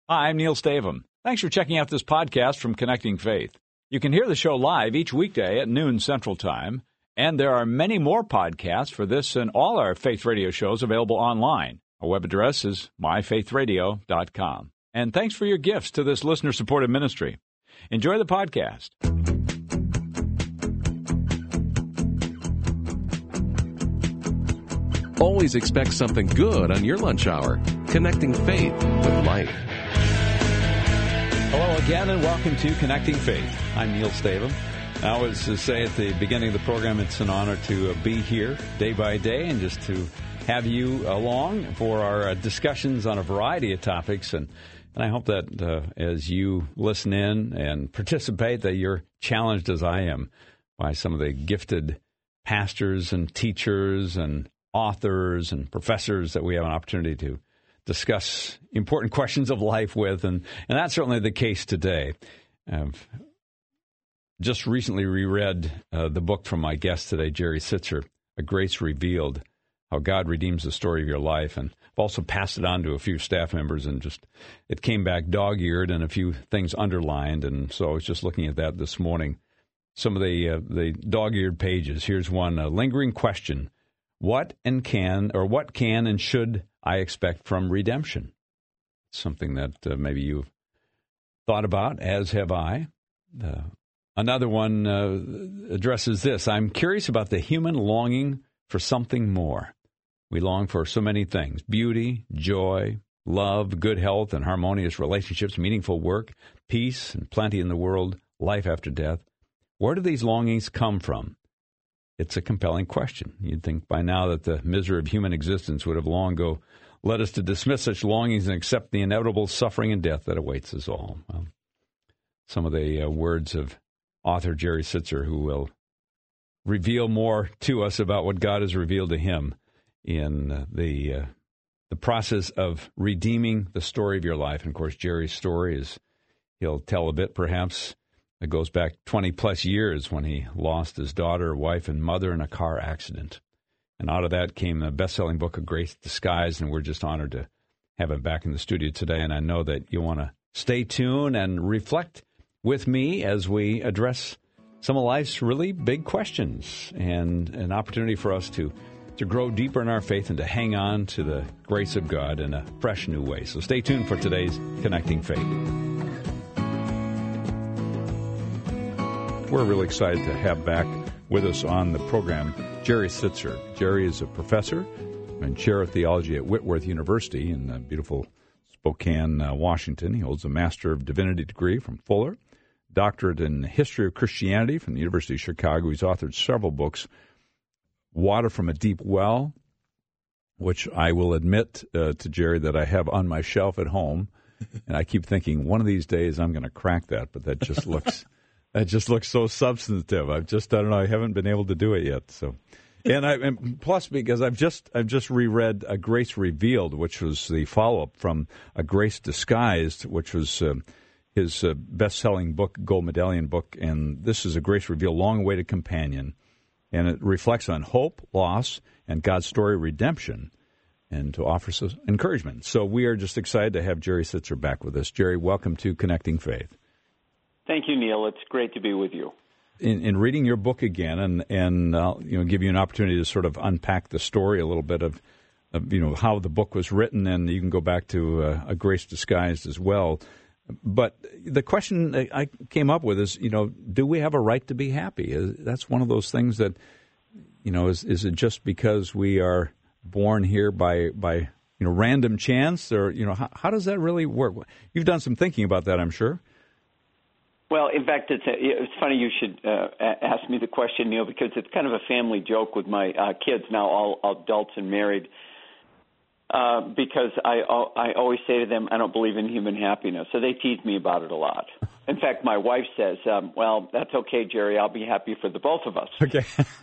Hi, I'm Neil Stavum. Thanks for checking out this podcast from Connecting Faith. You can hear the show live each weekday at noon Central Time, and there are many more podcasts for this and all our Faith Radio shows available online. Our web address is myfaithradio.com. And thanks for your gifts to this listener-supported ministry. Enjoy the podcast. Always expect something good on your lunch hour. Connecting Faith with life. Hello again, and welcome to Connecting Faith. I'm Neil Stavum. I always say at the beginning of the program, it's an honor to be here day by day and just to have you along for our discussions on a variety of topics. And I hope that as you listen in and participate, that you're challenged as I am by some of the gifted pastors and teachers and authors and professors that we have an opportunity to discuss important questions of life with, and that's certainly the case today. I've just recently reread the book from my guest today, Jerry Sittser, A Grace Revealed, How God Redeems the Story of Your Life, and I've also passed it on to a few staff members, and just it came back dog-eared and a few things underlined, and so I was just looking at that this morning. Some of the dog-eared pages. Here's one, a lingering question. What can and should I expect from redemption? Something that maybe you've thought about, as have I. Another one addresses this. I'm curious about the human longing for something more. We long for so many things: beauty, joy, love, good health and harmonious relationships, meaningful work, peace and plenty in the world, life after death. Where do these longings come from? It's a compelling question. You'd think by now that the misery of human existence would have long ago led us to dismiss such longings and accept the inevitable suffering and death that awaits us all. Well, some of the words of author Jerry Sittser, who will reveal more to us about what God has revealed to him in the process of redeeming the story of your life. And, of course, Jerry's story is, he'll tell a bit perhaps. It goes back 20-plus years when he lost his daughter, wife, and mother in a car accident. And out of that came the best-selling book, A Grace Disguised, and we're just honored to have him back in the studio today. And I know that you want to stay tuned and reflect with me as we address some of life's really big questions and an opportunity for us to grow deeper in our faith and to hang on to the grace of God in a fresh new way. So stay tuned for today's Connecting Faith. We're really excited to have back with us on the program Jerry Sittser. Jerry is a professor and chair of theology at Whitworth University in beautiful Spokane, Washington. He holds a Master of Divinity degree from Fuller, doctorate in History of Christianity from the University of Chicago. He's authored several books, Water from a Deep Well, which I will admit to Jerry that I have on my shelf at home, and I keep thinking one of these days I'm going to crack that, but that just looks... That just looks so substantive. I don't know. I haven't been able to do it yet. So, and plus because I've just reread A Grace Revealed, which was the follow-up from A Grace Disguised, which was his best-selling book, Gold Medallion book. And this is A Grace Revealed, long-awaited companion, and it reflects on hope, loss, and God's story of redemption, and to offer us encouragement. So we are just excited to have Jerry Sittser back with us. Jerry, welcome to Connecting Faith. Thank you, Neil. It's great to be with you. In reading your book again, and I'll give you an opportunity to sort of unpack the story a little bit of how the book was written, and you can go back to A Grace Disguised as well. But the question I came up with is, do we have a right to be happy? That's one of those things that, is it just because we are born here by random chance, or how does that really work? You've done some thinking about that, I'm sure. Well, in fact, it's funny you should ask me the question, Neil, because it's kind of a family joke with my kids, now all adults and married, because I always say to them, I don't believe in human happiness. So they tease me about it a lot. In fact, my wife says, well, that's okay, Jerry. I'll be happy for the both of us. Okay.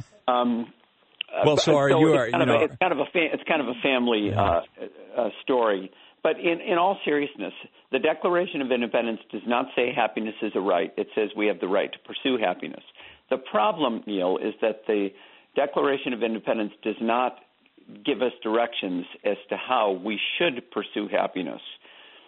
Well, so are you? It's kind of a family story. But in all seriousness, the Declaration of Independence does not say happiness is a right. It says we have the right to pursue happiness. The problem, Neil, is that the Declaration of Independence does not give us directions as to how we should pursue happiness.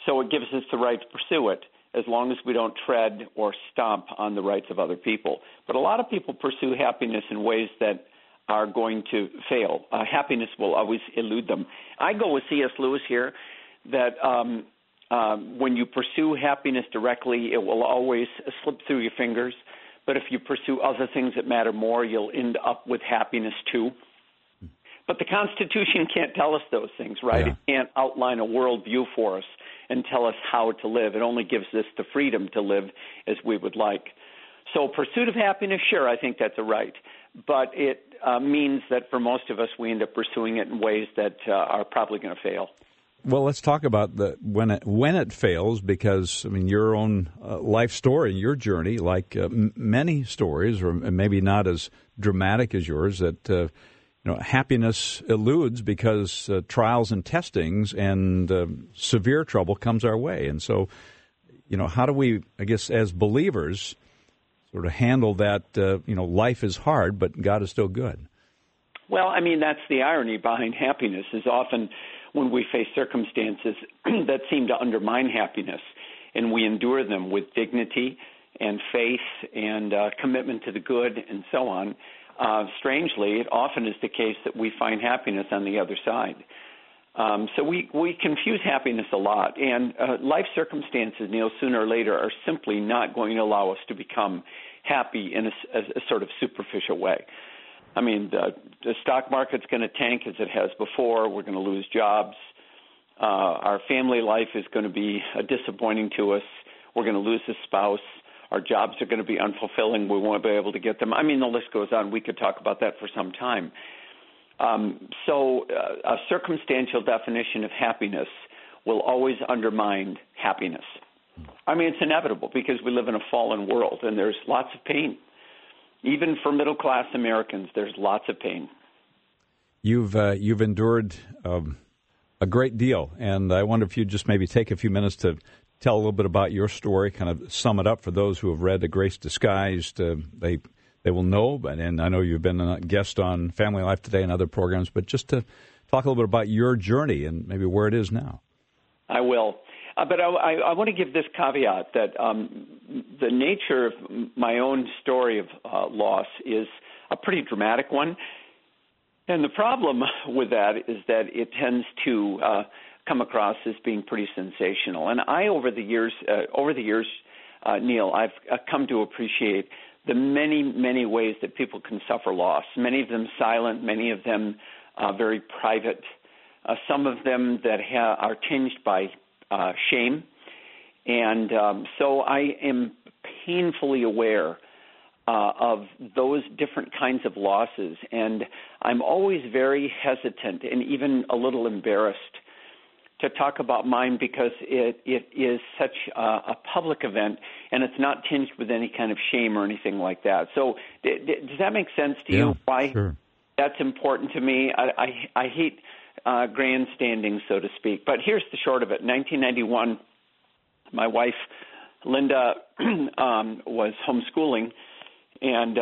So it gives us the right to pursue it as long as we don't tread or stomp on the rights of other people. But a lot of people pursue happiness in ways that are going to fail. Happiness will always elude them. I go with C.S. Lewis here that when you pursue happiness directly, it will always slip through your fingers. But if you pursue other things that matter more, you'll end up with happiness too. But the Constitution can't tell us those things, right? Yeah. It can't outline a worldview for us and tell us how to live. It only gives us the freedom to live as we would like. So pursuit of happiness, sure, I think that's a right. But it means that for most of us, we end up pursuing it in ways that are probably going to fail. Well, let's talk about when it fails, because, I mean, your own life story, your journey, like many stories, or maybe not as dramatic as yours, that happiness eludes because trials and testings and severe trouble comes our way. And so, how do we, I guess, as believers, sort of handle that, life is hard, but God is still good? Well, I mean, that's the irony behind happiness, is often when we face circumstances that seem to undermine happiness, and we endure them with dignity and faith and commitment to the good and so on, strangely, it often is the case that we find happiness on the other side. So we confuse happiness a lot, and life circumstances, Neil, sooner or later are simply not going to allow us to become happy in a sort of superficial way. I mean, the stock market's going to tank as it has before. We're going to lose jobs. Our family life is going to be disappointing to us. We're going to lose a spouse. Our jobs are going to be unfulfilling. We won't be able to get them. I mean, the list goes on. We could talk about that for some time. So a circumstantial definition of happiness will always undermine happiness. I mean, it's inevitable because we live in a fallen world, and there's lots of pain. Even for middle-class Americans, there's lots of pain. You've endured a great deal, and I wonder if you'd just maybe take a few minutes to tell a little bit about your story, kind of sum it up for those who have read The Grace Disguised. They will know, and I know you've been a guest on Family Life Today and other programs, but just to talk a little bit about your journey and maybe where it is now. I will. But I want to give this caveat that the nature of my own story of loss is a pretty dramatic one. And the problem with that is that it tends to come across as being pretty sensational. And over the years, Neil, I've come to appreciate the many, many ways that people can suffer loss, many of them silent, many of them very private, some of them that are tinged by shame. And so I am painfully aware of those different kinds of losses. And I'm always very hesitant and even a little embarrassed to talk about mine because it is such a public event and it's not tinged with any kind of shame or anything like that. So does that make sense to you? Why sure. That's important to me? I hate grandstanding, so to speak. But here's the short of it. In 1991, my wife, Linda, was homeschooling and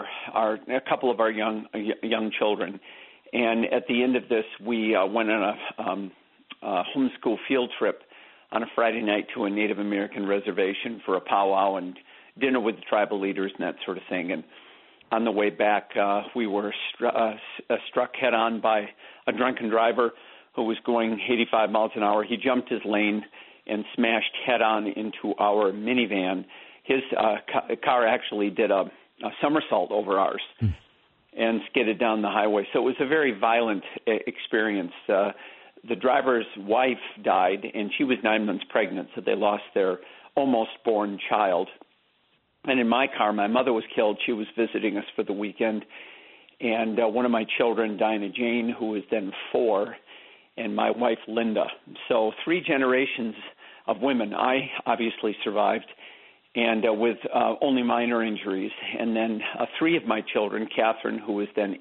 a couple of our young children. And at the end of this, we went on a homeschool field trip on a Friday night to a Native American reservation for a powwow and dinner with the tribal leaders and that sort of thing. And on the way back, we were struck head-on by a drunken driver who was going 85 miles an hour. He jumped his lane and smashed head-on into our minivan. His car actually did a somersault over ours and skidded down the highway. So it was a very violent experience. The driver's wife died, and she was 9 months pregnant, so they lost their almost-born child. And in my car, my mother was killed. She was visiting us for the weekend. And one of my children, Dinah Jane, who was then 4, and my wife, Linda. So 3 generations of women. I obviously survived, and with only minor injuries. And then 3 of my children, Catherine, who was then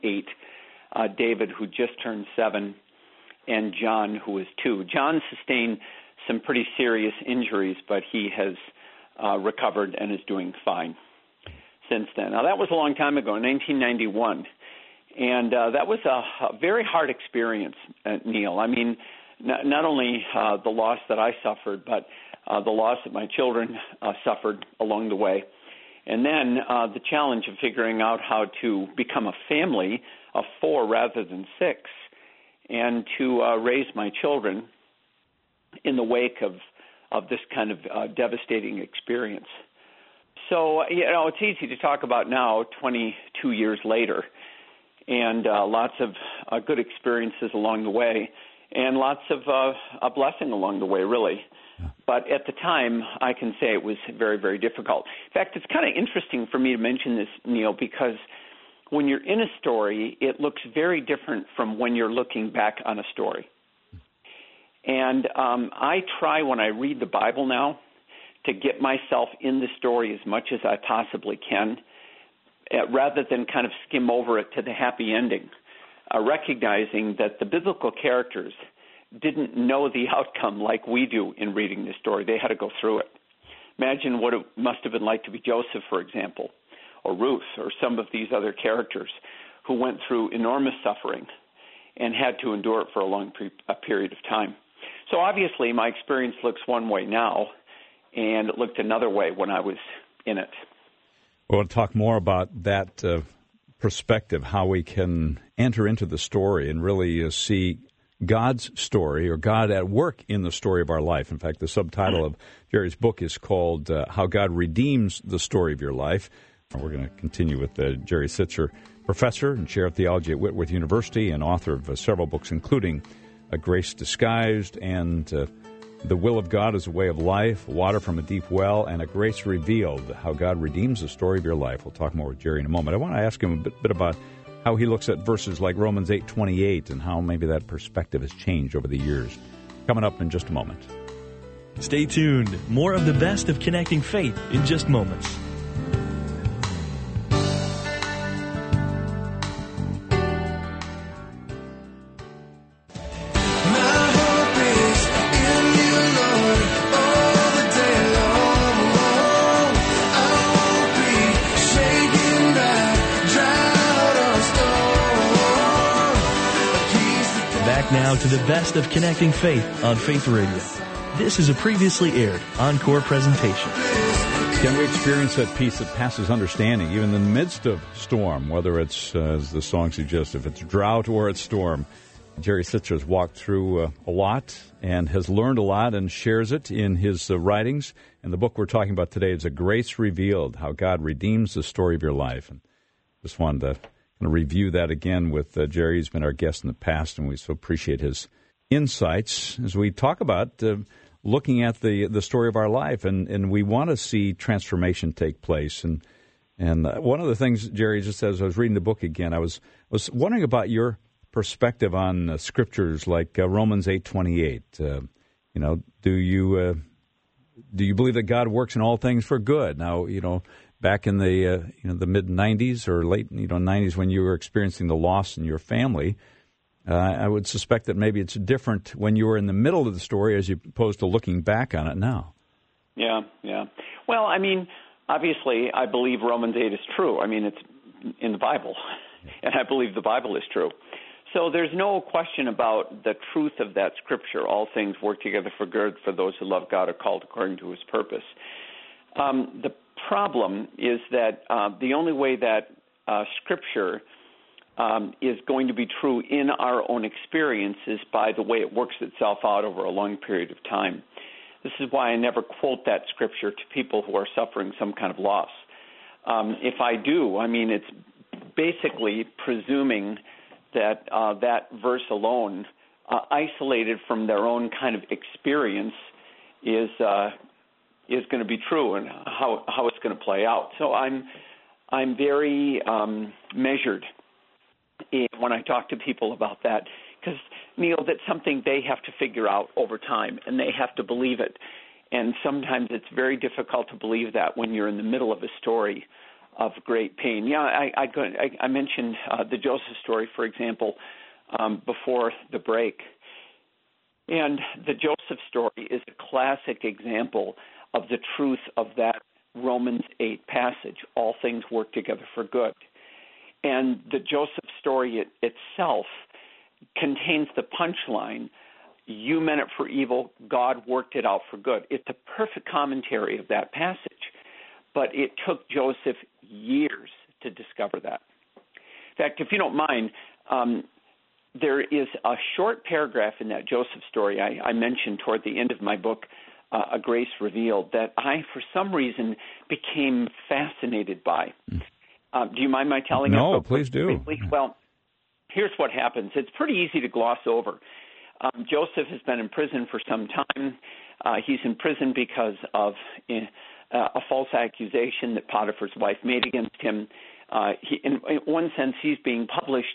8, David, who just turned 7, and John, who was 2. John sustained some pretty serious injuries, but he has recovered and is doing fine since then. Now, that was a long time ago, in 1991. And that was a very hard experience, Neil. I mean, not only the loss that I suffered, but the loss that my children suffered along the way. And then the challenge of figuring out how to become a family of 4 rather than 6, and to raise my children in the wake of this kind of devastating experience. So, it's easy to talk about now, 22 years later, and lots of good experiences along the way, and lots of a blessing along the way, really. But at the time, I can say it was very, very difficult. In fact, it's kind of interesting for me to mention this, Neil, because when you're in a story, it looks very different from when you're looking back on a story. And I try, when I read the Bible now, to get myself in the story as much as I possibly can, rather than kind of skim over it to the happy ending, recognizing that the biblical characters didn't know the outcome like we do in reading the story. They had to go through it. Imagine what it must have been like to be Joseph, for example, or Ruth, or some of these other characters who went through enormous suffering and had to endure it for a long period of time. So obviously my experience looks one way now, and it looked another way when I was in it. We'll talk more about that perspective, how we can enter into the story and really see God's story, or God at work in the story of our life. In fact, the subtitle of Jerry's book is called How God Redeems the Story of Your Life. We're going to continue with Jerry Sittser, professor and chair of theology at Whitworth University and author of several books, including A Grace Disguised and The Will of God as a Way of Life, Water from a Deep Well, and A Grace Revealed, How God Redeems the Story of Your Life. We'll talk more with Jerry in a moment. I want to ask him a bit about how he looks at verses like Romans 8:28 and how maybe that perspective has changed over the years. Coming up in just a moment. Stay tuned. More of the best of Connecting Faith in just moments. Now to the best of Connecting Faith on Faith Radio. This is a previously aired encore presentation. Can we experience that peace that passes understanding, even in the midst of storm, whether it's, as the song suggests, if it's drought or it's storm? Jerry Sittser has walked through a lot and has learned a lot and shares it in his writings. And the book we're talking about today is A Grace Revealed, How God Redeems the Story of Your Life. And just wanted to review that again with Jerry. He's been our guest in the past, and we so appreciate his insights as we talk about looking at the story of our life, and we want to see transformation take place. And one of the things, Jerry, just as I was reading the book again, I was wondering about your perspective on scriptures like Romans 8:28. Do you believe that God works in all things for good? Now, back in the the mid 90s or late 90s, when you were experiencing the loss in your family, I would suspect that maybe it's different when you were in the middle of the story as opposed to looking back on it now. Yeah. Well, I mean, obviously, I believe Romans 8 is true. I mean, it's in the Bible, and I believe the Bible is true. So there's no question about the truth of that scripture. All things work together for good for those who love God, are called according to his purpose. The problem is that the only way that Scripture is going to be true in our own experience is by the way it works itself out over a long period of time. This is why I never quote that Scripture to people who are suffering some kind of loss. If I do, I mean, it's basically presuming that that verse alone, isolated from their own kind of experience, is going to be true and how it's going to play out. So I'm very measured when I talk to people about that, because, Neil, that's something they have to figure out over time, and they have to believe it. And sometimes it's very difficult to believe that when you're in the middle of a story of great pain. Yeah, I mentioned the Joseph story, for example, before the break. And the Joseph story is a classic example of the truth of that Romans 8 passage. All things work together for good. And the Joseph story itself contains the punchline you meant it for evil, God worked it out for good. It's a perfect commentary of that passage. But it took Joseph years to discover that. In fact, if you don't mind, there is a short paragraph in that Joseph story I mentioned toward the end of my book, A Grace Revealed, that I, for some reason, became fascinated by. Do you mind my telling it? No, please do. Well, here's what happens. It's pretty easy to gloss over. Joseph has been in prison for some time. He's in prison because of a false accusation that Potiphar's wife made against him. In one sense, he's being punished,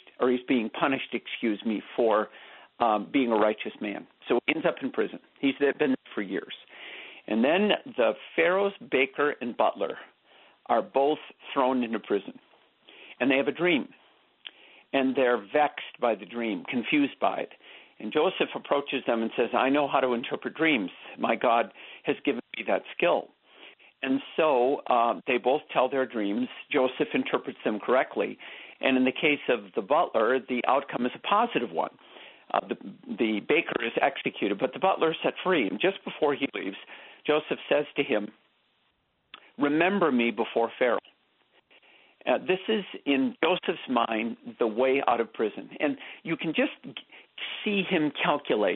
for being a righteous man. So he ends up in prison. He's been there for years. And then the Pharaoh's baker and butler are both thrown into prison. And they have a dream. And they're vexed by the dream, confused by it. And Joseph approaches them and says, I know how to interpret dreams. My God has given me that skill. And so they both tell their dreams. Joseph interprets them correctly. And in the case of the butler, the outcome is a positive one. The baker is executed, but the butler is set free. And just before he leaves, Joseph says to him, remember me before Pharaoh. This is, in Joseph's mind, the way out of prison. And you can just see him calculate.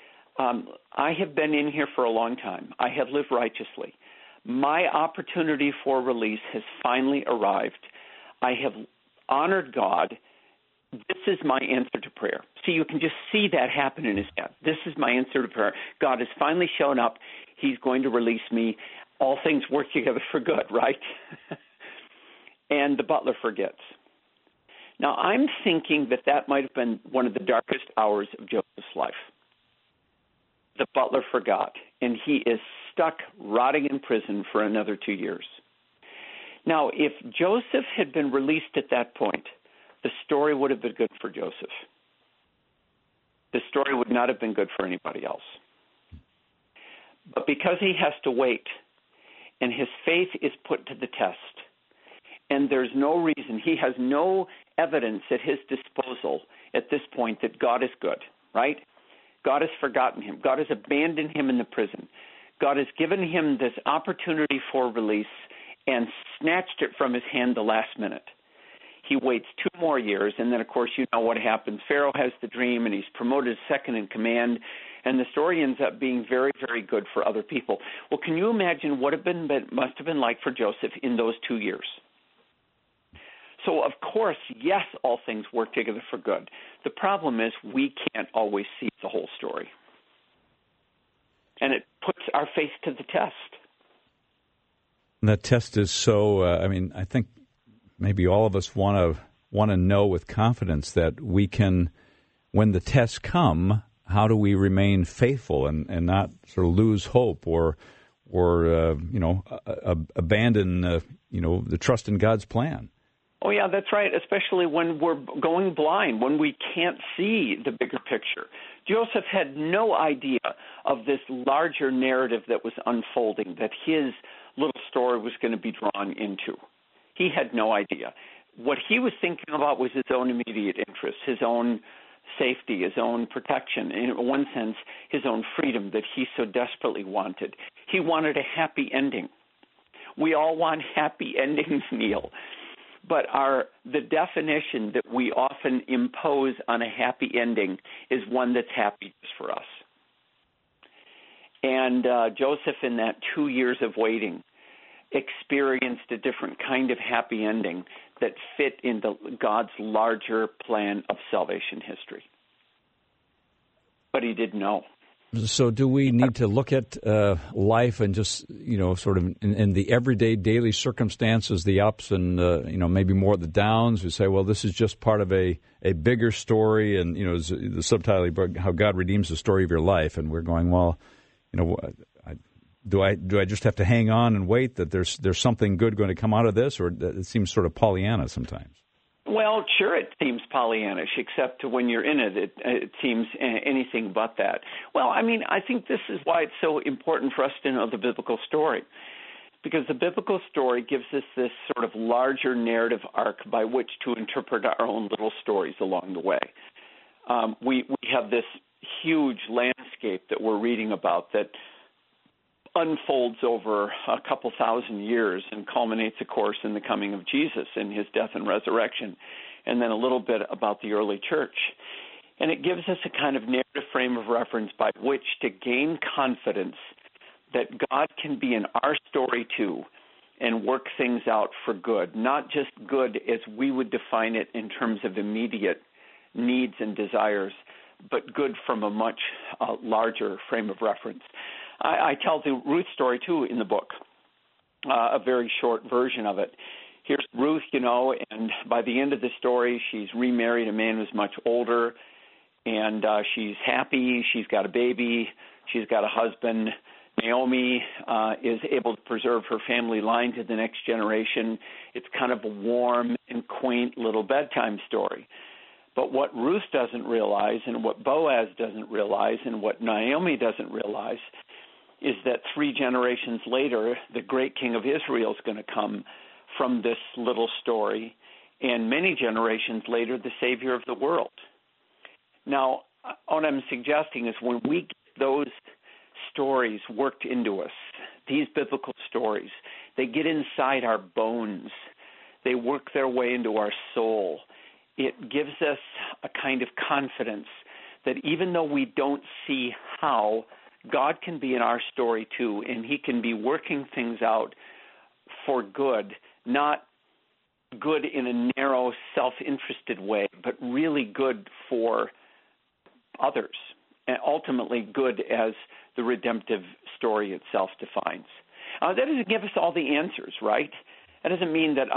I have been in here for a long time. I have lived righteously. My opportunity for release has finally arrived. I have honored God. This is my answer to prayer. See, you can just see that happen in his head. This is my answer to prayer. God has finally shown up. He's going to release me. All things work together for good, right? And the butler forgets. Now, I'm thinking that might have been one of the darkest hours of Joseph's life. The butler forgot, and he is stuck rotting in prison for another 2 years. Now, if Joseph had been released at that point, the story would have been good for Joseph. The story would not have been good for anybody else. But because he has to wait, and his faith is put to the test, and there's no reason, he has no evidence at his disposal at this point that God is good, right? God has forgotten him. God has abandoned him in the prison. God has given him this opportunity for release and snatched it from his hand the last minute. He waits 2 more years, and then, of course, you know what happens. Pharaoh has the dream, and he's promoted second in command, and the story ends up being very, very good for other people. Well, can you imagine what must have been like for Joseph in those 2 years? So, of course, yes, all things work together for good. The problem is we can't always see the whole story. And it puts our faith to the test. And that test is so, I think maybe all of us want to know with confidence that we can, when the tests come, how do we remain faithful and not sort of lose hope or abandon, the trust in God's plan. Oh, yeah, that's right, especially when we're going blind, when we can't see the bigger picture. Joseph had no idea of this larger narrative that was unfolding, that his little story was going to be drawn into. He had no idea. What he was thinking about was his own immediate interests, his own safety, his own protection, in one sense, his own freedom that he so desperately wanted. He wanted a happy ending. We all want happy endings, Neil. But the definition that we often impose on a happy ending is one that's happy just for us. And Joseph, in that 2 years of waiting, experienced a different kind of happy ending that fit into God's larger plan of salvation history. But he didn't know. So do we need to look at life and just, sort of in the everyday daily circumstances, the ups and, maybe more the downs? We say, well, this is just part of a bigger story. And, the subtitle, how God redeems the story of your life. And we're going, well, do I just have to hang on and wait that there's something good going to come out of this? Or it seems sort of Pollyanna sometimes. Well, sure, it seems Pollyannish, except when you're in it, it seems anything but that. Well, I think this is why it's so important for us to know the biblical story, because the biblical story gives us this sort of larger narrative arc by which to interpret our own little stories along the way. We have this huge landscape that we're reading about that unfolds over a couple thousand years and culminates, of course, in the coming of Jesus and his death and resurrection, and then a little bit about the early church. And it gives us a kind of narrative frame of reference by which to gain confidence that God can be in our story too and work things out for good, not just good as we would define it in terms of immediate needs and desires, but good from a much larger frame of reference. I tell the Ruth story too in the book, a very short version of it. Here's Ruth, and by the end of the story, she's remarried a man who's much older, and she's happy. She's got a baby. She's got a husband. Naomi is able to preserve her family line to the next generation. It's kind of a warm and quaint little bedtime story. But what Ruth doesn't realize, and what Boaz doesn't realize, and what Naomi doesn't realize, is that 3 generations later, the great king of Israel is going to come from this little story, and many generations later, the Savior of the world. Now, what I'm suggesting is when we get those stories worked into us, these biblical stories, they get inside our bones. They work their way into our soul. It gives us a kind of confidence that even though we don't see how, God can be in our story too, and he can be working things out for good, not good in a narrow, self-interested way, but really good for others, and ultimately good as the redemptive story itself defines. That doesn't give us all the answers, right? That doesn't mean that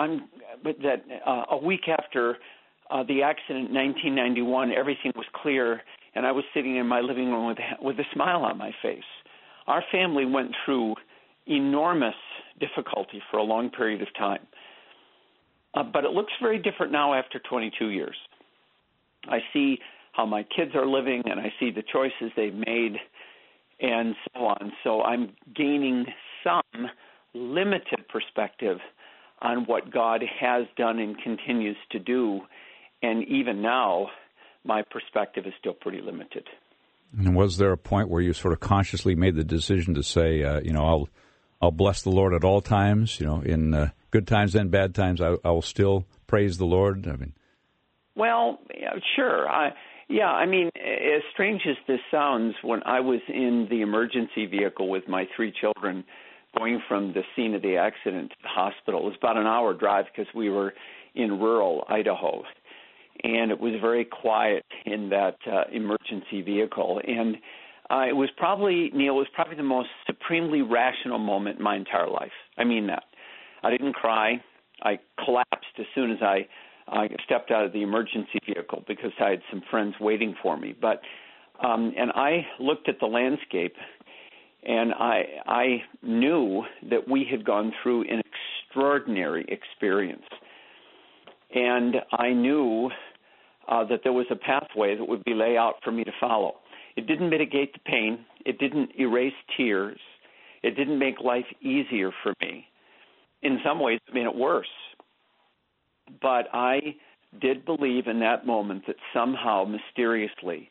a week after the accident in 1991, everything was clear, and I was sitting in my living room with a smile on my face. Our family went through enormous difficulty for a long period of time. But it looks very different now after 22 years. I see how my kids are living, and I see the choices they've made, and so on. So I'm gaining some limited perspective on what God has done and continues to do. And even now, my perspective is still pretty limited. And was there a point where you sort of consciously made the decision to say, I'll bless the Lord at all times, in good times and bad times, I will still praise the Lord? Well, yeah, sure. As strange as this sounds, when I was in the emergency vehicle with my 3 children going from the scene of the accident to the hospital, it was about an hour drive because we were in rural Idaho. And it was very quiet in that emergency vehicle. And it was probably the most supremely rational moment in my entire life. I mean that. I didn't cry. I collapsed as soon as I stepped out of the emergency vehicle because I had some friends waiting for me. But and I looked at the landscape, and I knew that we had gone through an extraordinary experience. And I knew that there was a pathway that would be laid out for me to follow. It didn't mitigate the pain. It didn't erase tears. It didn't make life easier for me. In some ways, it made it worse. But I did believe in that moment that somehow, mysteriously,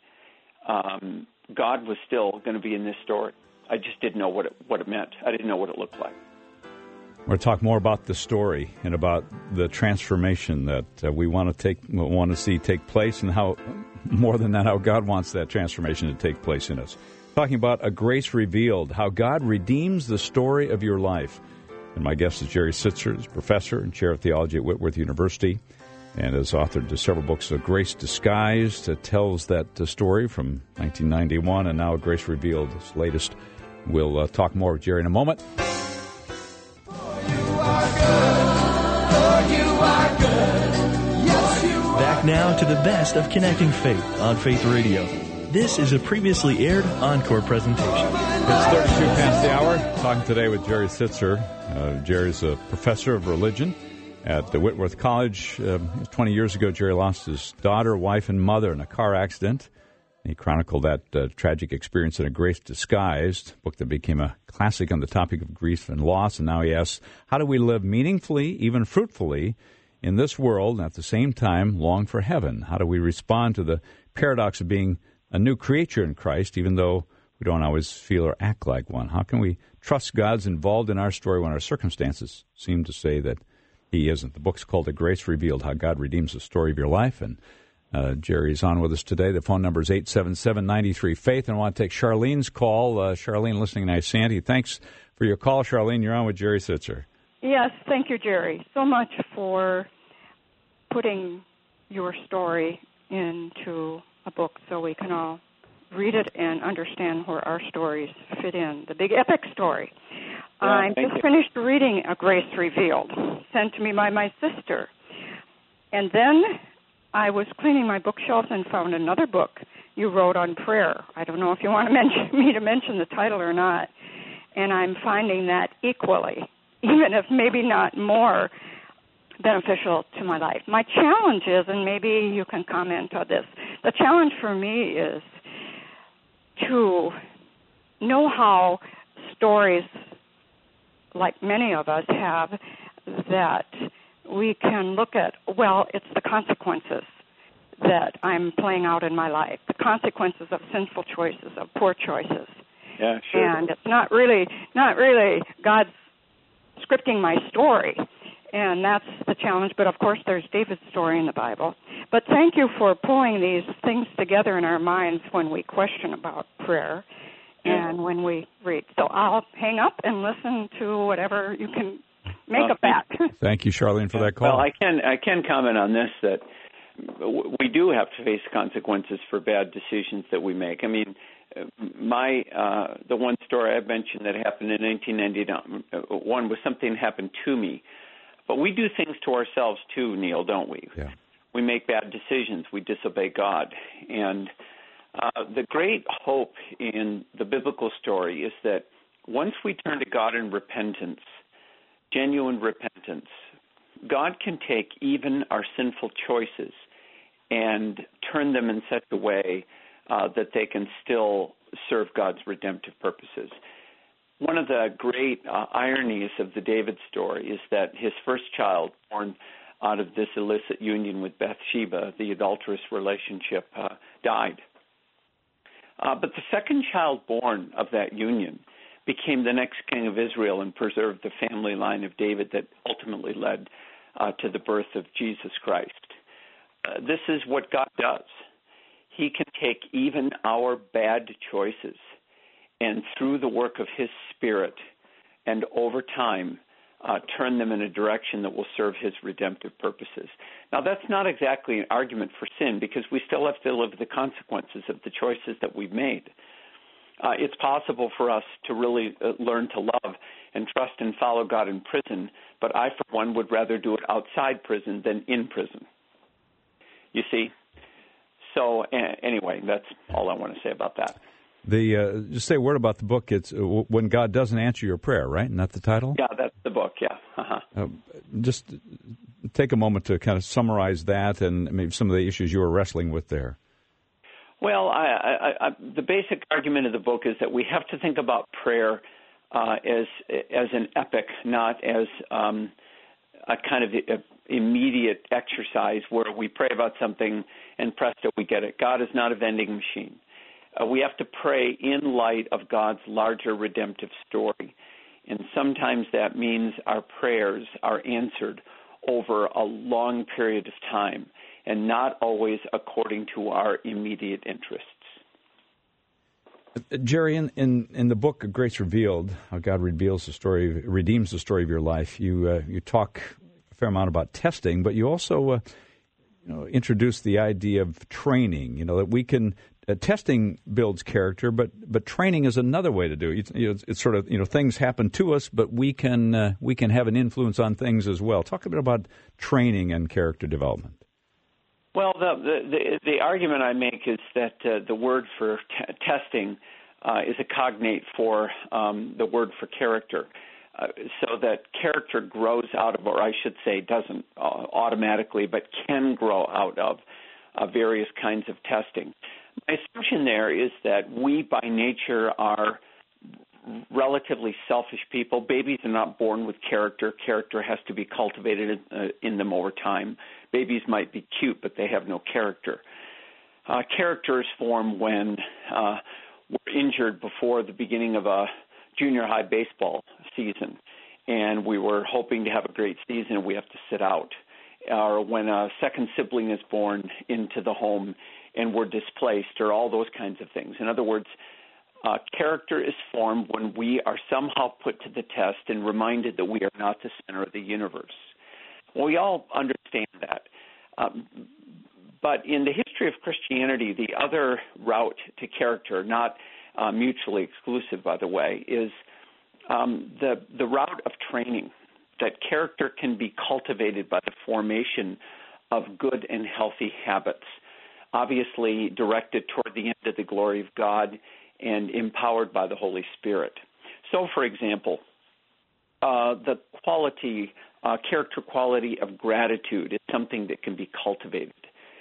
God was still going to be in this story. I just didn't know what it meant. I didn't know what it looked like. We're going to talk more about the story and about the transformation that we want to see take place, and how, more than that, how God wants that transformation to take place in us. Talking about A Grace Revealed, how God redeems the story of your life. And my guest is Jerry Sittser, who's professor and chair of theology at Whitworth University, and has authored several books. A Grace Disguised tells that story from 1991, and now A Grace Revealed, his latest. We'll talk more with Jerry in a moment. Back now to the best of Connecting Faith on Faith Radio. This is a previously aired encore presentation. It's 32 past the hour. Talking today with Jerry Sittser. Jerry's a professor of religion at the Whitworth College. 20 years ago, Jerry lost his daughter, wife, and mother in a car accident. He chronicled that tragic experience in A Grace Disguised, a book that became a classic on the topic of grief and loss. And now he asks, how do we live meaningfully, even fruitfully, in this world, and at the same time long for heaven? How do we respond to the paradox of being a new creature in Christ, even though we don't always feel or act like one? How can we trust God's involved in our story when our circumstances seem to say that He isn't? The book's called A Grace Revealed, How God Redeems the Story of Your Life. And Jerry's on with us today. The phone number is 877-93-FAITH. And I want to take Charlene's call. Charlene, listening to Sandy. Thanks for your call, Charlene. You're on with Jerry Sitzer. Yes, thank you, Jerry, so much for putting your story into a book so we can all read it and understand where our stories fit in, the big epic story. I just finished reading A Grace Revealed, sent to me by my sister. And then I was cleaning my bookshelves and found another book you wrote on prayer. I don't know if you want me to mention the title or not. And I'm finding that equally, even if maybe not more, beneficial to my life. My challenge is, and maybe you can comment on this, the challenge for me is to know how stories, like many of us have, that we can look at, well, it's the consequences that I'm playing out in my life, the consequences of sinful choices, of poor choices. Yeah, sure. And it's not really God's scripting my story. And that's the challenge. But, of course, there's David's story in the Bible. But thank you for pulling these things together in our minds when we question about prayer and when we read. So I'll hang up and listen to whatever you can make of that. Thank you, Charlene, for that call. Well, I can comment on this, that we do have to face consequences for bad decisions that we make. I mean, the one story I mentioned that happened in 1991 was something that happened to me. But we do things to ourselves too, Neil, don't we? Yeah. We make bad decisions. We disobey God. And the great hope in the biblical story is that once we turn to God in repentance, genuine repentance, God can take even our sinful choices and turn them in such a way that they can still serve God's redemptive purposes. One of the great ironies of the David story is that his first child, born out of this illicit union with Bathsheba, the adulterous relationship, died. But the second child born of that union became the next king of Israel and preserved the family line of David that ultimately led to the birth of Jesus Christ. This is what God does. He can take even our bad choices and through the work of His Spirit and over time turn them in a direction that will serve His redemptive purposes. Now, that's not exactly an argument for sin because we still have to live with the consequences of the choices that we've made. It's possible for us to really learn to love and trust and follow God in prison, but I, for one, would rather do it outside prison than in prison. You see? So, anyway, that's all I want to say about that. Just say a word about the book. It's When God Doesn't Answer Your Prayer, right? Isn't that the title? Yeah, that's the book, yeah. Uh-huh. Just take a moment to kind of summarize that and maybe some of the issues you were wrestling with there. Well, the basic argument of the book is that we have to think about prayer as an epic, not as a kind of immediate exercise where we pray about something and presto, we get it. God is not a vending machine. We have to pray in light of God's larger redemptive story. And sometimes that means our prayers are answered over a long period of time and not always according to our immediate interests. Jerry, in the book Grace Revealed, how God redeems the story of your life, you talk a fair amount about testing, but you also introduce the idea of training, that we can testing builds character, but training is another way to do it. It's sort of things happen to us, but we can have an influence on things as well. Talk a bit about training and character development. Well, the argument I make is that the word for testing is a cognate for the word for character, so that character grows out of, or I should say doesn't automatically, but can grow out of various kinds of testing. My assumption there is that we by nature are relatively selfish people. Babies are not born with character. Character has to be cultivated in them over time. Babies might be cute, but they have no character. Characters form when we're injured before the beginning of a junior high baseball season, and we were hoping to have a great season and we have to sit out. Or when a second sibling is born into the home and we're displaced, or all those kinds of things. In other words, character is formed when we are somehow put to the test and reminded that we are not the center of the universe. Well, we all understand that. But in the history of Christianity, the other route to character, not mutually exclusive, by the way, is the route of training, that character can be cultivated by the formation of good and healthy habits, obviously directed toward the end of the glory of God and empowered by the Holy Spirit. So, for example, the character quality of gratitude is something that can be cultivated.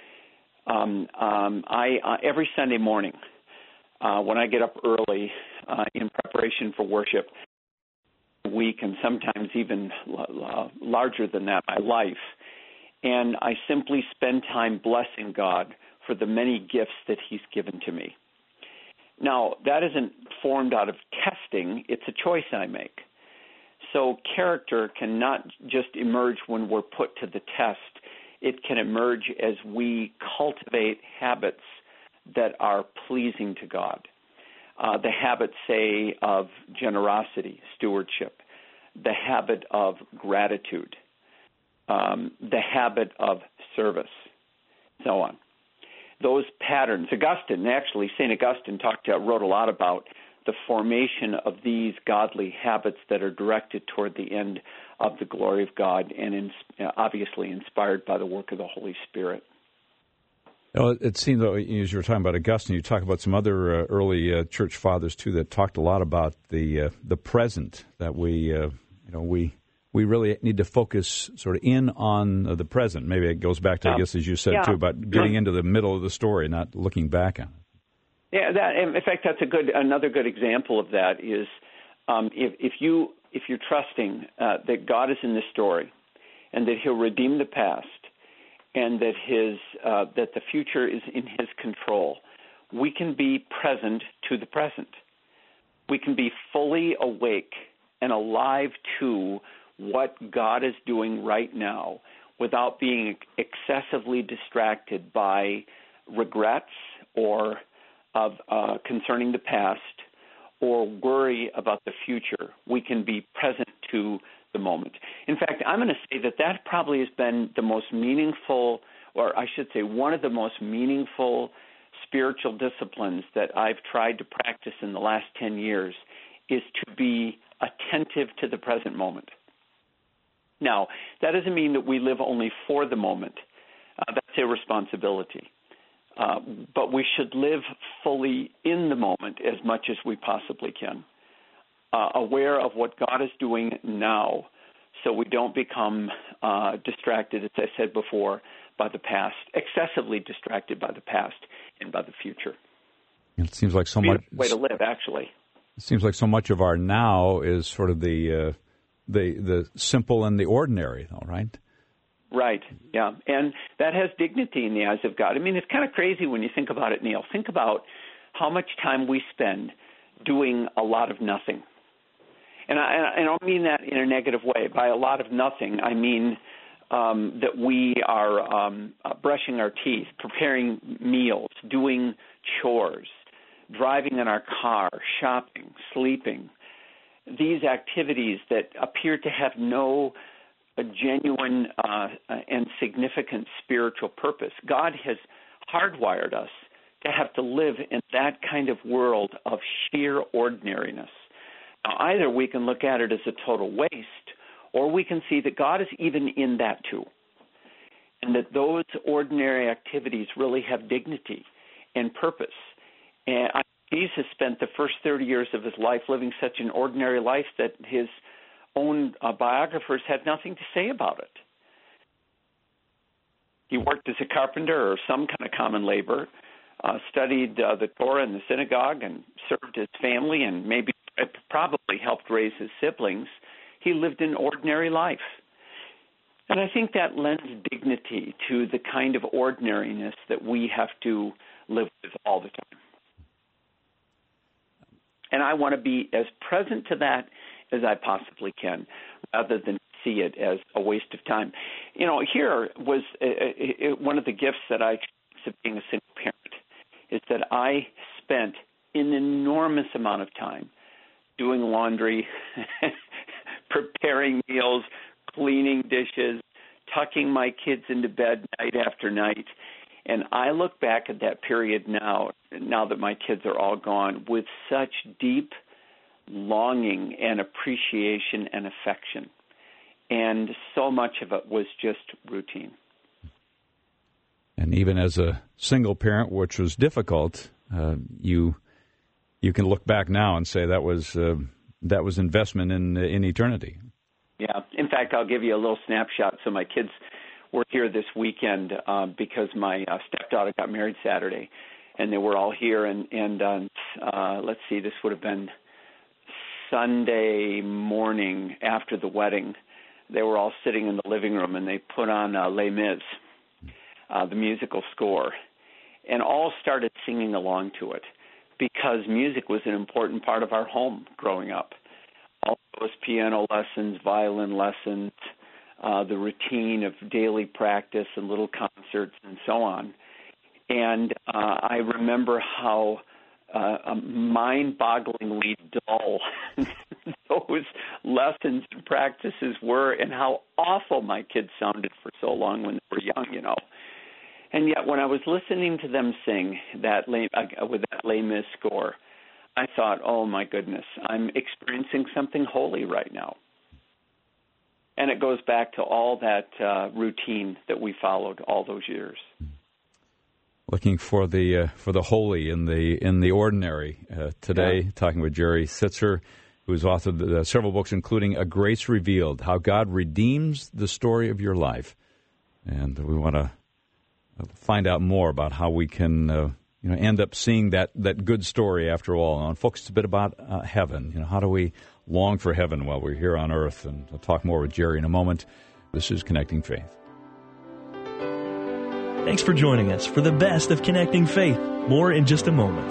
Every Sunday morning, when I get up early in preparation for worship, week and sometimes even larger than that, my life, and I simply spend time blessing God for the many gifts that He's given to me. Now, that isn't formed out of testing. It's a choice I make. So character cannot just emerge when we're put to the test. It can emerge as we cultivate habits that are pleasing to God. The habit, say, of generosity, stewardship, the habit of gratitude, the habit of service, so on. Those patterns, St. Augustine wrote a lot about the formation of these godly habits that are directed toward the end of the glory of God and obviously inspired by the work of the Holy Spirit. Well, it seems, though, as you were talking about Augustine, you talk about some other early church fathers too that talked a lot about the present, that we really need to focus sort of in on the present. Maybe it goes back to, I guess, as you said too, about getting into the middle of the story, not looking back on it. Yeah, in fact, that's another good example of that is if you're trusting that God is in this story and that He'll redeem the past, and that the future is in His control, we can be present to the present. We can be fully awake and alive to what God is doing right now without being excessively distracted by regrets or of concerning the past or worry about the future. We can be present to the moment. In fact, I'm going to say that probably has been the most meaningful, or I should say one of the most meaningful spiritual disciplines that I've tried to practice in the last 10 years, is to be attentive to the present moment. Now, that doesn't mean that we live only for the moment. That's a responsibility. But we should live fully in the moment as much as we possibly can, aware of what God is doing now, so we don't become distracted, as I said before, by the past, excessively distracted by the past and by the future. It seems like so much way to live, actually. It seems like so much of our now is sort of the simple and the ordinary, though, right? Right, yeah. And that has dignity in the eyes of God. I mean, it's kind of crazy when you think about it, Neil. Think about how much time we spend doing a lot of nothing. And I don't mean that in a negative way. By a lot of nothing, I mean that we are brushing our teeth, preparing meals, doing chores, driving in our car, shopping, sleeping. These activities that appear to have no genuine and significant spiritual purpose. God has hardwired us to have to live in that kind of world of sheer ordinariness. Now, either we can look at it as a total waste, or we can see that God is even in that too, and that those ordinary activities really have dignity and purpose. And Jesus spent the first 30 years of his life living such an ordinary life that his own biographers had nothing to say about it. He worked as a carpenter or some kind of common labor, studied the Torah in the synagogue, and served his family, and probably helped raise his siblings. He lived an ordinary life. And I think that lends dignity to the kind of ordinariness that we have to live with all the time. And I want to be as present to that as I possibly can, rather than see it as a waste of time. Here was one of the gifts that I experienced of being a single parent, is that I spent an enormous amount of time doing laundry, preparing meals, cleaning dishes, tucking my kids into bed night after night. And I look back at that period now that my kids are all gone, with such deep longing and appreciation and affection. And so much of it was just routine. And even as a single parent, which was difficult, you can look back now and say that was investment in eternity. Yeah. In fact, I'll give you a little snapshot. So my kids were here this weekend because my stepdaughter got married Saturday, and they were all here. And let's see, this would have been Sunday morning after the wedding. They were all sitting in the living room, and they put on Les Mis, the musical score, and all started singing along to it, because music was an important part of our home growing up. All those piano lessons, violin lessons, the routine of daily practice and little concerts and so on. And I remember how mind-bogglingly dull those lessons and practices were, and how awful my kids sounded for so long when they were young, And yet when I was listening to them sing that with that Les Mis score, I thought, oh, my goodness, I'm experiencing something holy right now. And it goes back to all that routine that we followed all those years. Looking for the holy in the ordinary today. Talking with Jerry Sittser, who has authored several books, including A Grace Revealed: How God Redeems the Story of Your Life. And we want to find out more about how we can end up seeing that good story after all. And focus a bit about heaven. How do we long for heaven while we're here on earth? And we'll talk more with Jerry in a moment. This is Connecting Faith. Thanks for joining us for the best of Connecting Faith. More in just a moment.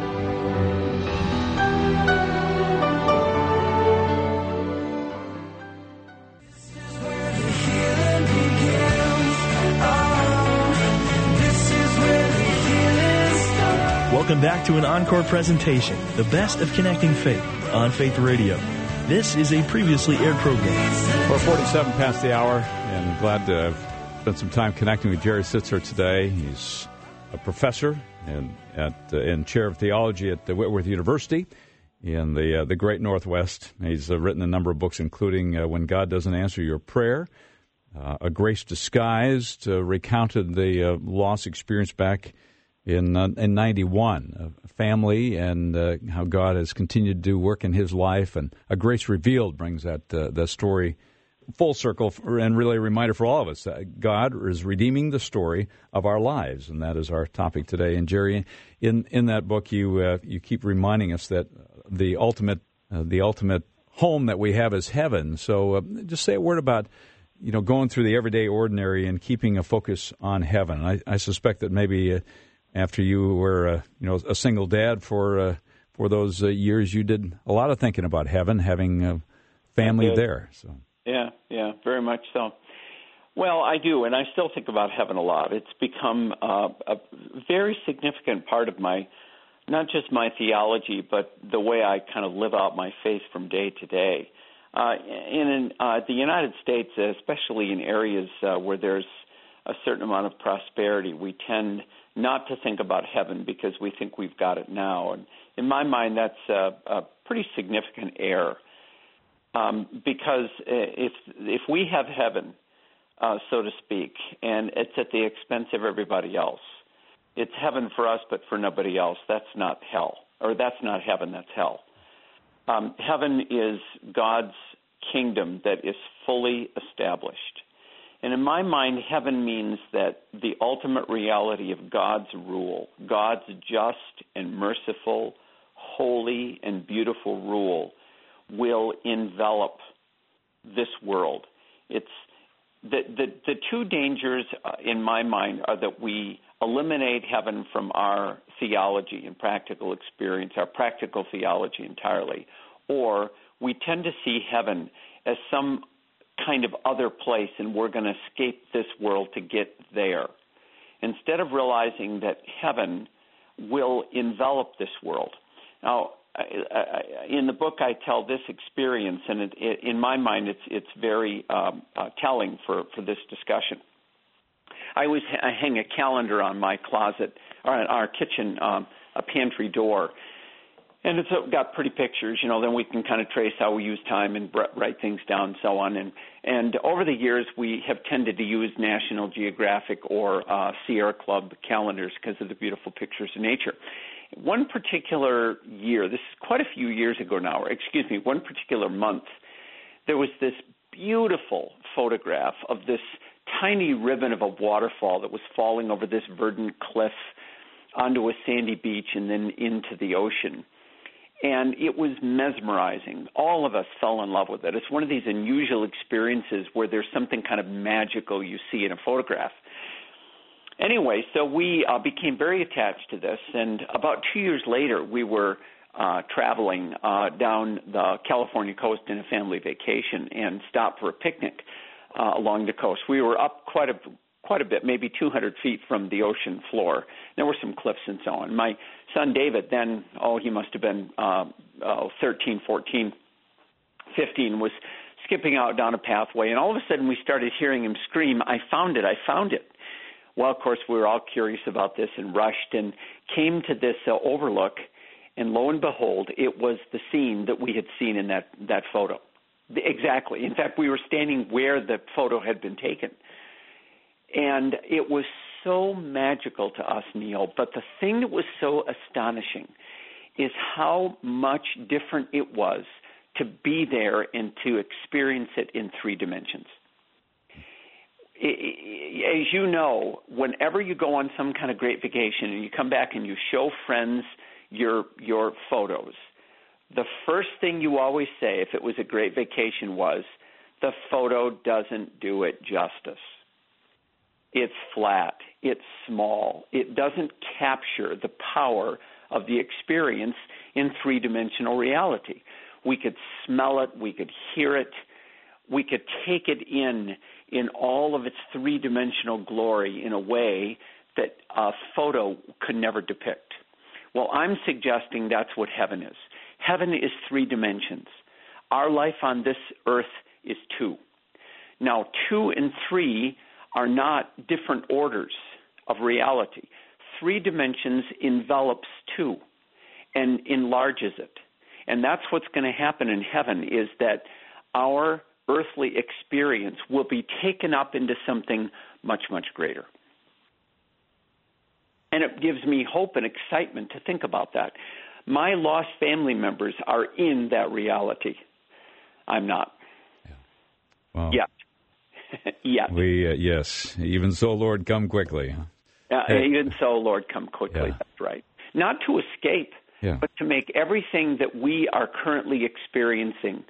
Welcome back to an encore presentation, The Best of Connecting Faith, on Faith Radio. This is a previously aired program. We're 47 past the hour, and glad to have spent some time connecting with Jerry Sittser today. He's a professor and chair of theology at Whitworth University in the Great Northwest. He's written a number of books, including When God Doesn't Answer Your Prayer, A Grace Disguised, recounted the loss experienced back in 91, a family, and how God has continued to do work in his life. And A Grace Revealed brings that story full circle, and really a reminder for all of us that God is redeeming the story of our lives, and that is our topic today. And Jerry, in that book, you keep reminding us that the ultimate home that we have is heaven. So just say a word about going through the everyday ordinary and keeping a focus on heaven. I suspect that maybe after you were a single dad for those years, you did a lot of thinking about heaven, having family there. So. Yeah, very much so. Well, I do, and I still think about heaven a lot. It's become a very significant part of not just my theology, but the way I kind of live out my faith from day to day. In the United States, especially in areas where there's a certain amount of prosperity, we tend not to think about heaven because we think we've got it now. And in my mind, that's a pretty significant error. Because if we have heaven, so to speak, and it's at the expense of everybody else, it's heaven for us but for nobody else, that's not hell. Or that's not heaven, that's hell. Heaven is God's kingdom that is fully established. And in my mind, heaven means that the ultimate reality of God's rule, God's just and merciful, holy and beautiful rule, will envelop this world. It's the two dangers in my mind are that we eliminate heaven from our theology and practical experience, our practical theology entirely, or we tend to see heaven as some kind of other place and we're going to escape this world to get there, instead of realizing that heaven will envelop this world. Now, in the book, I tell this experience, and in my mind, it's very telling for this discussion. I hang a calendar on my closet, or on our kitchen, a pantry door, and it's got pretty pictures. Then we can kind of trace how we use time and write things down and so on. And over the years, we have tended to use National Geographic or Sierra Club calendars because of the beautiful pictures of nature. One particular year, this is quite a few years ago now, one particular month, there was this beautiful photograph of this tiny ribbon of a waterfall that was falling over this verdant cliff onto a sandy beach and then into the ocean. And it was mesmerizing. All of us fell in love with it. It's one of these unusual experiences where there's something kind of magical you see in a photograph. Anyway, so we became very attached to this, and about 2 years later, we were traveling down the California coast in a family vacation and stopped for a picnic along the coast. We were up quite a bit, maybe 200 feet from the ocean floor. There were some cliffs and so on. My son David then, he must have been 13, 14, 15, was skipping out down a pathway, and all of a sudden we started hearing him scream, "I found it, I found it." Well, of course, we were all curious about this and rushed and came to this overlook, and lo and behold, it was the scene that we had seen in that photo. Exactly. In fact, we were standing where the photo had been taken. And it was so magical to us, Neil, but the thing that was so astonishing is how much different it was to be there and to experience it in 3 dimensions. As you know, whenever you go on some kind of great vacation and you come back and you show friends your photos, the first thing you always say, if it was a great vacation, was, the photo doesn't do it justice. It's flat. It's small. It doesn't capture the power of the experience in 3-dimensional reality. We could smell it. We could hear it. We could take it in all of its 3-dimensional glory in a way that a photo could never depict. Well, I'm suggesting that's what heaven is. Heaven is 3 dimensions. Our life on this earth is 2. Now, 2 and 3 are not different orders of reality. 3 dimensions envelops 2 and enlarges it. And that's what's going to happen in heaven, is that our earthly experience will be taken up into something much, much greater. And it gives me hope and excitement to think about that. My lost family members are in that reality. I'm not. Yeah. Well, yet. Yet. Yes. Even so, Lord, come quickly. Even so, Lord, come quickly. Yeah. That's right. Not to escape, but to make everything that we are currently experiencing,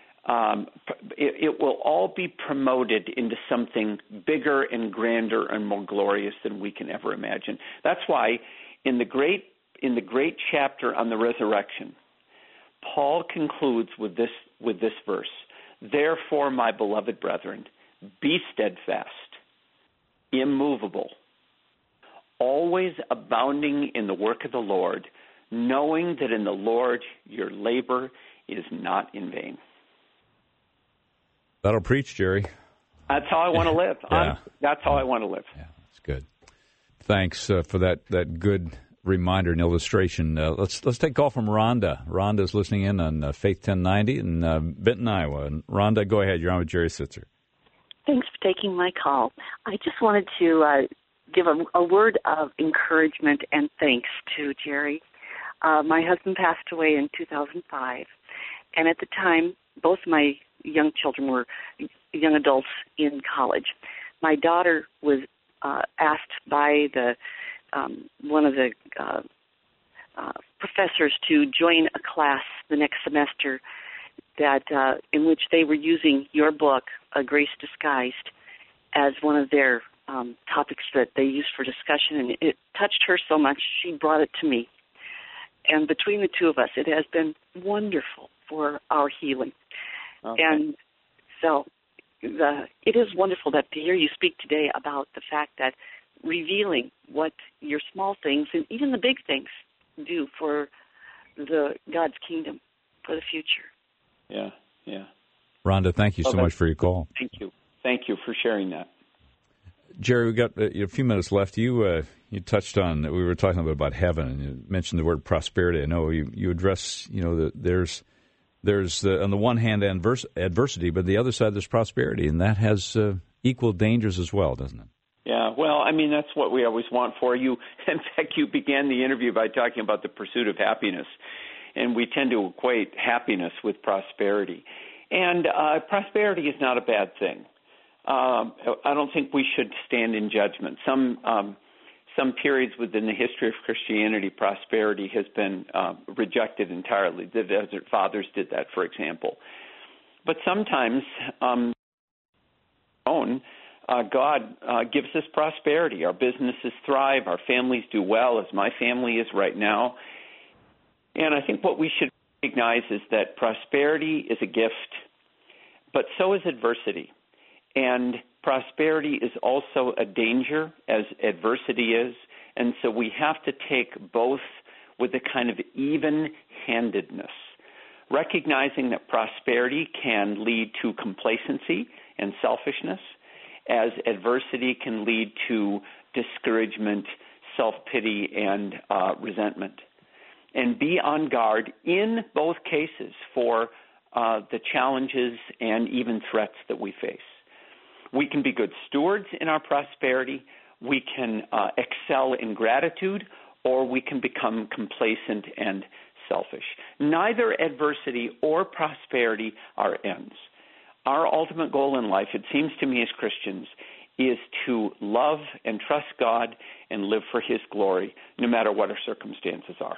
it will all be promoted into something bigger and grander and more glorious than we can ever imagine. That's why in the great chapter on the resurrection, Paul concludes with this verse: "Therefore, my beloved brethren, be steadfast, immovable, always abounding in the work of the Lord, knowing that in the Lord your labor is not in vain." That'll preach, Jerry. That's how I want to live. Yeah. That's how I want to live. Yeah, that's good. Thanks for that good reminder and illustration. Let's take a call from Rhonda. Rhonda's listening in on Faith 1090 in Benton, Iowa. And Rhonda, go ahead. You're on with Jerry Sitzer. Thanks for taking my call. I just wanted to give a word of encouragement and thanks to Jerry. My husband passed away in 2005, and at the time, both my young children were young adults in college. My daughter was asked by one of the professors to join a class the next semester in which they were using your book, A Grace Disguised, as one of their topics that they used for discussion, and it touched her so much, she brought it to me. And between the two of us, it has been wonderful for our healing. Okay. And so it is wonderful to hear you speak today about the fact that revealing what your small things and even the big things do for God's kingdom, for the future. Yeah. Rhonda, thank you so much for your call. Thank you for sharing that. Jerry, we got a few minutes left. You touched on, we were talking a little bit about heaven, and you mentioned the word prosperity. I know you address, there's on the one hand adversity, but the other side there's prosperity, and that has equal dangers as well, doesn't it? Yeah, well, I mean, that's what we always want for you. In fact, you began the interview by talking about the pursuit of happiness, and we tend to equate happiness with prosperity. And prosperity is not a bad thing. I don't think we should stand in judgment. Some periods within the history of Christianity, prosperity has been rejected entirely. The Desert Fathers did that, for example. But sometimes God gives us prosperity. Our businesses thrive. Our families do well, as my family is right now. And I think what we should recognize is that prosperity is a gift, but so is adversity. And prosperity is also a danger, as adversity is. And so we have to take both with a kind of even-handedness, recognizing that prosperity can lead to complacency and selfishness, as adversity can lead to discouragement, self-pity, and resentment. And be on guard in both cases for the challenges and even threats that we face. We can be good stewards in our prosperity, we can excel in gratitude, or we can become complacent and selfish. Neither adversity or prosperity are ends. Our ultimate goal in life, it seems to me as Christians, is to love and trust God and live for His glory, no matter what our circumstances are.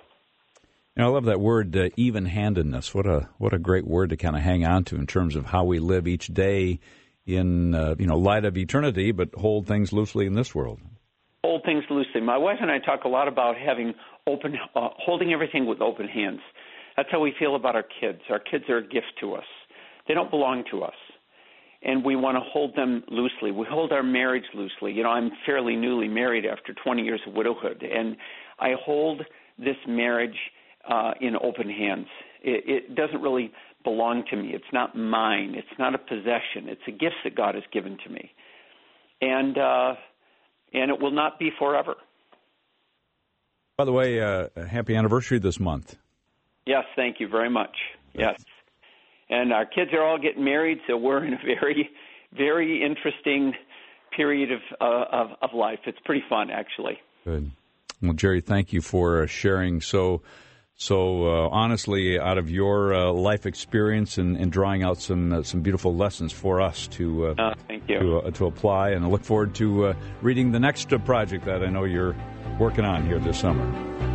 I love that word, even-handedness. What a great word to kind of hang on to in terms of how we live each day in light of eternity, but hold things loosely in this world. Hold things loosely. My wife and I talk a lot about having holding everything with open hands. That's how we feel about our kids. Our kids are a gift to us. They don't belong to us, and we want to hold them loosely. We hold our marriage loosely. I'm fairly newly married after 20 years of widowhood, and I hold this marriage in open hands. It doesn't really belong to me. It's not mine. It's not a possession. It's a gift that God has given to me, and it will not be forever. By the way, happy anniversary this month. Yes, thank you very much. Yes. And our kids are all getting married, so we're in a very, very interesting period of life. It's pretty fun, actually. Good. Well, Jerry, thank you for sharing so honestly out of your life experience and drawing out some beautiful lessons for us to thank you. To apply. And I look forward to reading the next project that I know you're working on here this summer.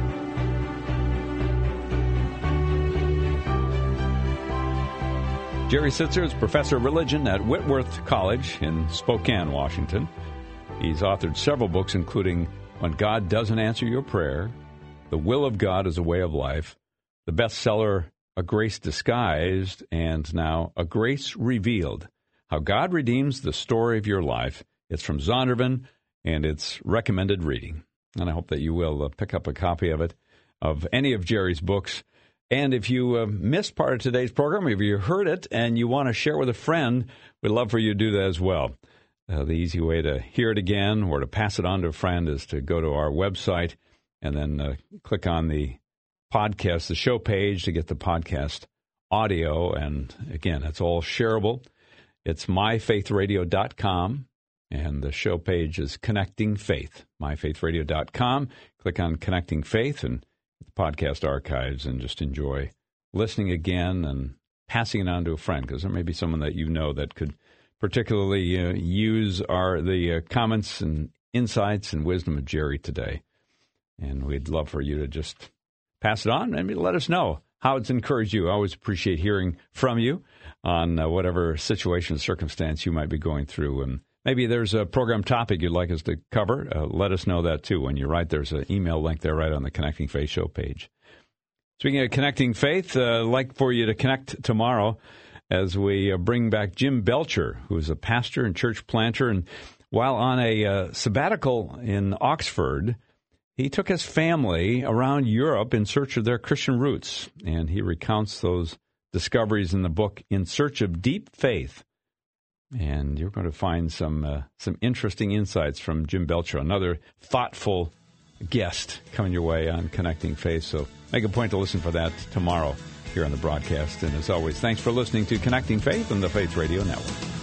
Jerry Sittser is professor of religion at Whitworth College in Spokane, Washington. He's authored several books, including When God Doesn't Answer Your Prayer, The Will of God is a Way of Life, the bestseller A Grace Disguised, and now A Grace Revealed, How God Redeems the Story of Your Life. It's from Zondervan, and it's recommended reading. And I hope that you will pick up a copy of it, of any of Jerry's books. And if you missed part of today's program, if you heard it and you want to share with a friend, we'd love for you to do that as well. The easy way to hear it again or to pass it on to a friend is to go to our website and then click on the podcast, the show page, to get the podcast audio. And again, it's all shareable. It's myfaithradio.com, and the show page is Connecting Faith, myfaithradio.com. Click on Connecting Faith and the podcast archives, and just enjoy listening again and passing it on to a friend, because there may be someone that you know that could particularly use the comments and insights and wisdom of Jerry today. And we'd love for you to just pass it on and let us know how it's encouraged you. I always appreciate hearing from you on whatever situation, circumstance you might be going through. And maybe there's a program topic you'd like us to cover, let us know that, too. When you write, there's an email link there right on the Connecting Faith show page. Speaking of Connecting Faith, I'd like for you to connect tomorrow as we bring back Jim Belcher, who is a pastor and church planter. And while on a sabbatical in Oxford, he took his family around Europe in search of their Christian roots. And he recounts those discoveries in the book In Search of Deep Faith. And you're going to find some interesting insights from Jim Belcher, another thoughtful guest coming your way on Connecting Faith. So make a point to listen for that tomorrow here on the broadcast. And as always, thanks for listening to Connecting Faith on the Faith Radio Network.